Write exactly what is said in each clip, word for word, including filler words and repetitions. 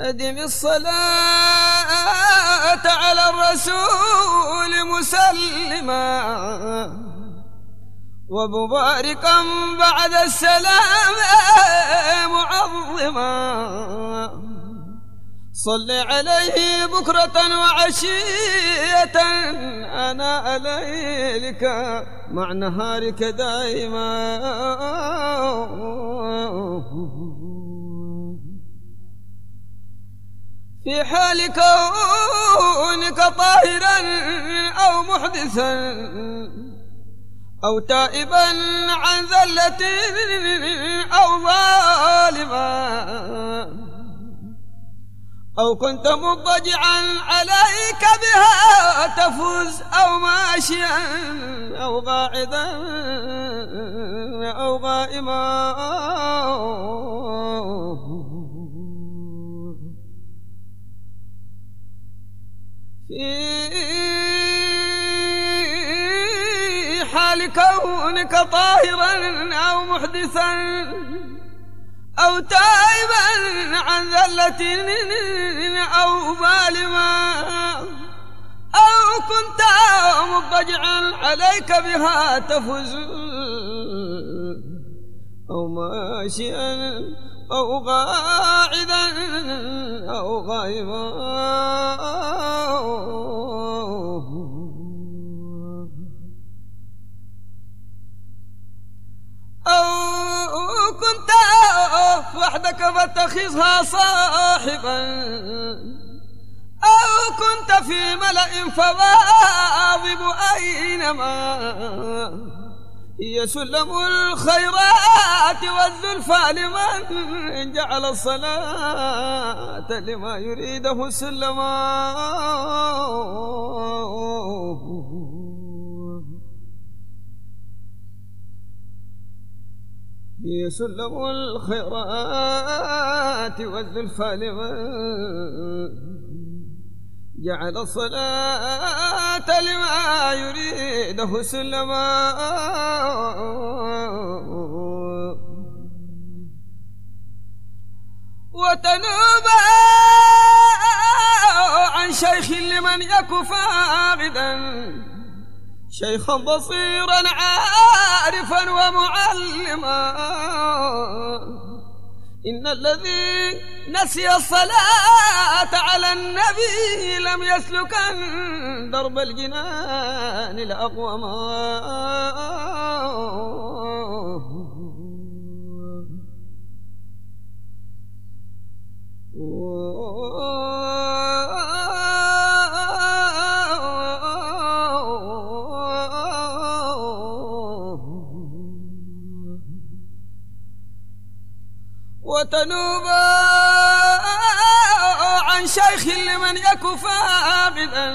أدم الصلاة على الرسول مسلما ومباركا بعد السلام معظما. صل عليه بكرة وعشية أنا ليلك مع نهارك دائما. في حال كونك طاهرا أو محدثا أو تائبا عن ذلة أو ظالما أو كنت مضجعا عليك بها تفوز أو ماشيا أو قاعدا أو قائما. في حال كونك طاهرا أو محدثا أو تائبا عن ذلة أو ظالما أو كنت مضجعا عليك بها تفوز أو ماشيا أو قاعدا أو غائبا. أو كنت وحدك فاتخذها صاحبا أو كنت في ملأ فواظب أينما هي سلم الخيرات والزلفى لمن جعل الصلاة لما يريده سلما. هي سلم الخيرات والزلفى لمن جعل الصلاة لما يريده سلما. وتنوب عن شيخ لمن يك فاقدا شيخا بصيرا عارفا ومعلما. إن الذي نسي الصلاة على النبي لم يسلكن درب الجنان الأقوما. وتنوب عن شيخ لمن يك فاقدا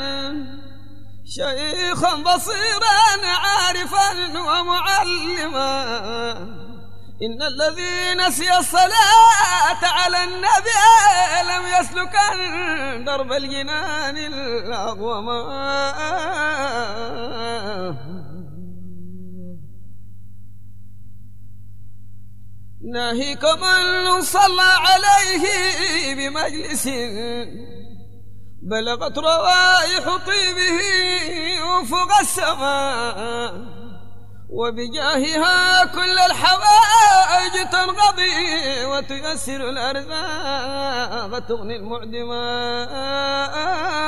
شيخا بصيرا عارفا ومعلما. إن الذي نسي الصلاة على النبي لم يسلكن درب الجنان الأقوما. ناهيك من صلى عليه بمجلس بلغت روائح طيبه فوق السماء وبجاهها كل الحوائج تنقضي وتيسر الأرزاق تغني المعدماء.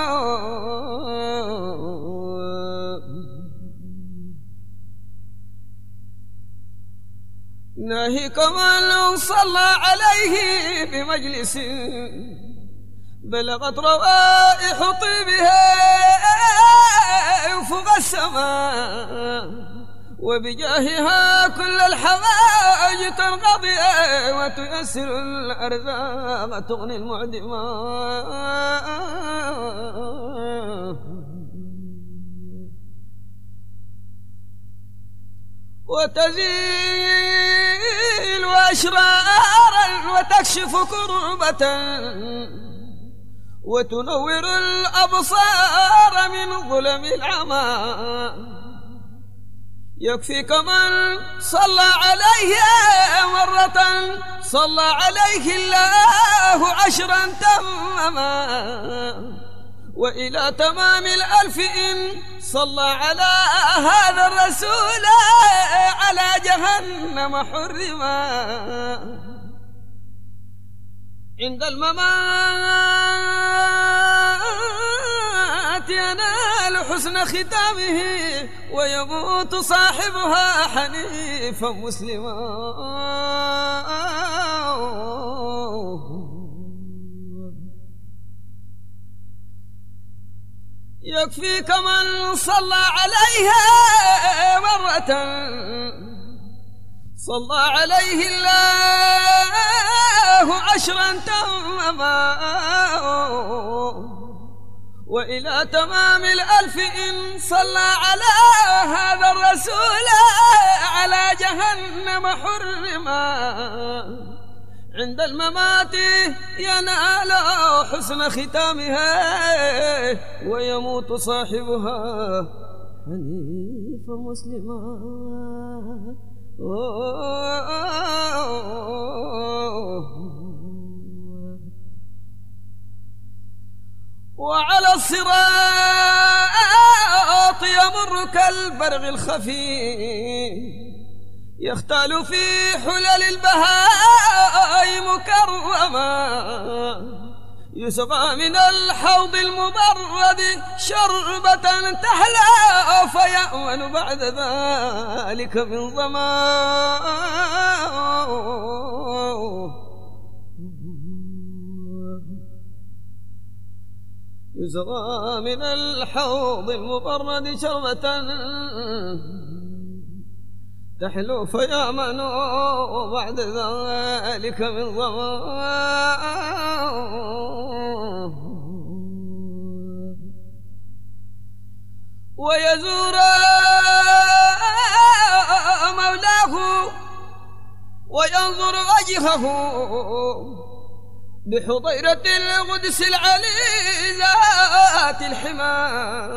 ناهيك من صلى عليه بمجلس بلغت روائح طيبها فوق السماء وبجاهها كل الحوائج تنقضي وتيسر الأرزاق تغني المعدماء. وتزيل أشرارا وتكشف كربة وتنور الأبصار من ظلم العمى. يكفيك من صلى عليه مرة صلى عليه الله عشرا تماما، وإلى تمام الألف إن صلى على هذا الرسول على جهنم حرما. عند الممات ينال حسن ختامه، ويموت صاحبها حنيفا مسلما. يكفيك من صلى عليها مرة صلى عليه الله عشرا تماما، وإلى تمام الألف إن صلى على هذا الرسول على جهنم حرما. عند الممات ينال حسن ختامها، ويموت صاحبها حنيفا مسلما. وعلى الصراط يمر كالبرق الخفي، يختال في حلل البهاء مكرما، يسقى من الحوض المبرد شربة تحلى، فيأمن بعد ذلك من ظما. يسقى من الحوض المبرد شربة تحلو، فيأمن بعد ذلك من ظما. ويزور مولاه وينظر وجهه بحضيرة القدس العلي ذات الحمى،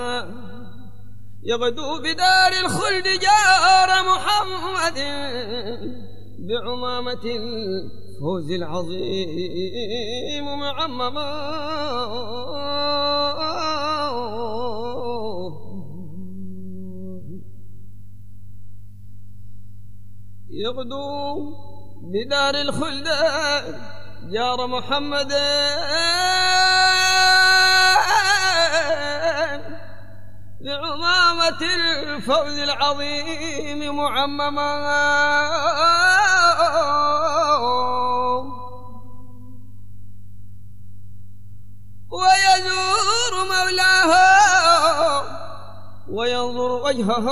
يغدو بدار الخلد جار محمد بعمامة الفوز العظيم معمما. يغدو بدار الخلد جار محمد بعمامة الفوز العظيم معمما. ويزور مولاه وينظر وجهه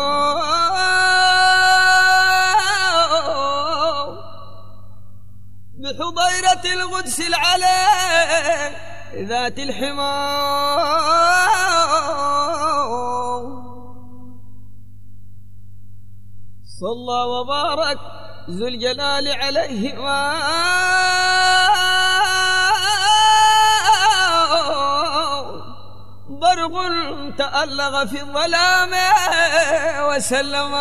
بحضيرة القدس العلي ذات الحمى، صلى وبارك ذو الجلال عليهما. برق تألق في الظلام وسلم،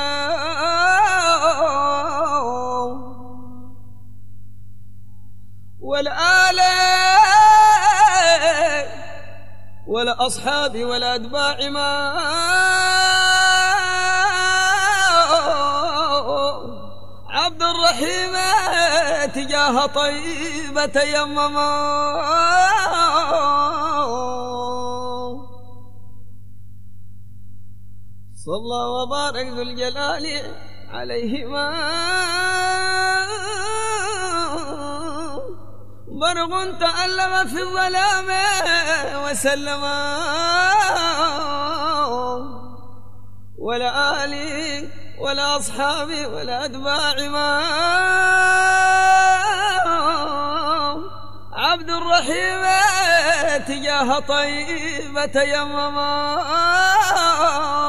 والآل والأصحاب والأتباع ما عبد الرحيم تجاه طيبة يمما. صلى وبارك ذو الجلال عليهما. برق تألم في الظلام وسلم، ولا آلي ولا أصحابي ولا أتباع ما عبد الرحيم تجاه طيبة يمما.